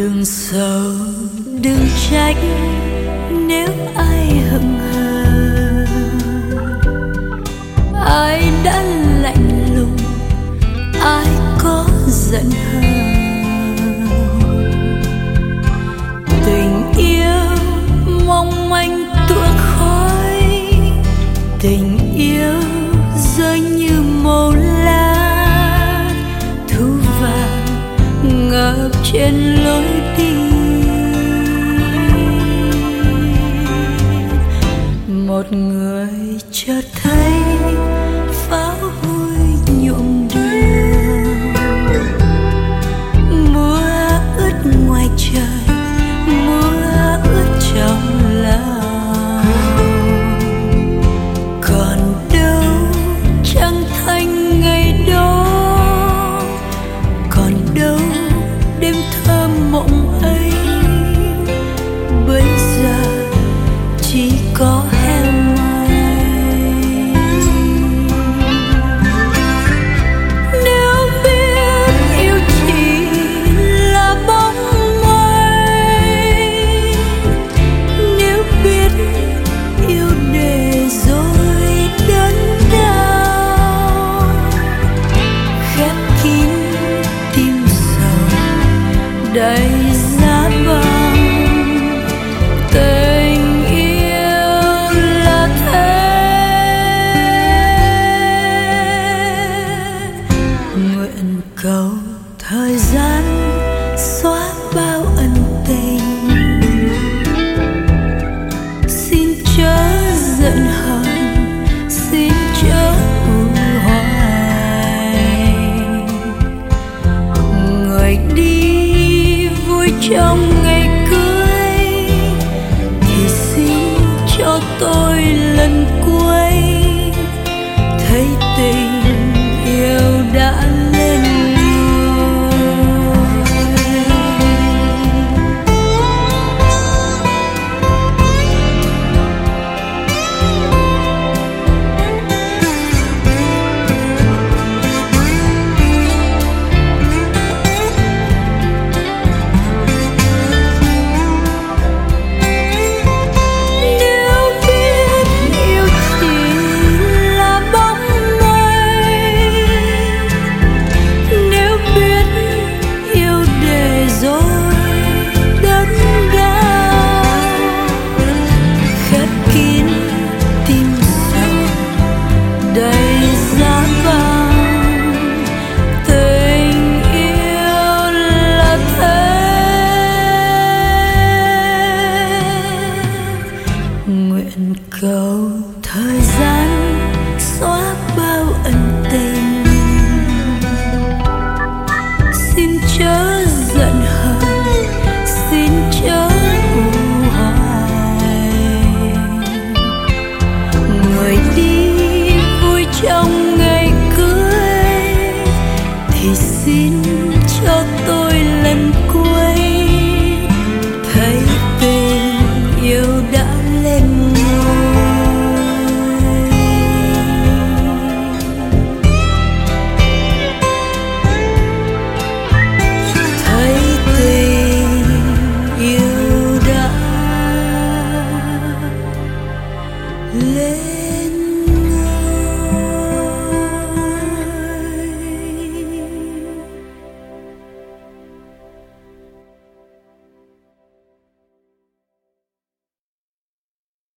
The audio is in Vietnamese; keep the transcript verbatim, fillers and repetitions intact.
Đừng sầu, đừng trách nếu ai hững hờ, ai đã lạnh lùng, ai có giận hờn. Tình yêu mong manh tựa khói, tình yêu rơi như màu lá thu vàng ngập trên lối đi. Một người chợt thấy pháo hôi nhuộm đường, mưa ướt ngoài trời, mưa ướt trong lòng. Còn đâu trăng thanh ngày đó, còn đâu đêm thơ mộng ấy. Bây giờ chỉ có heo mây. Nếu biết yêu chỉ là bóng mây, nếu biết yêu để rồi đớn đau, khép kín tim sầu đầy giá băng. Tình yêu là thế, nguyện cầu thời gian xóa bao ân tình. Xin chớ giận hờn, xin chớ u hoài. Người đi vui trong ngày cưới thì xin cho tôi lần cuối thấy tình yêu đã lên ngôi. Nếu biết yêu chỉ là bóng mây, nếu biết yêu để rồi đớn đau, khép kín tim sầu đầy giá vàng. Tình yêu là thế, nguyện cầu thời gian xóa bao ân tình. Xin chớ giận hờn, xin chớ u hoài. Người đi vui trong ngày cưới thì xin cho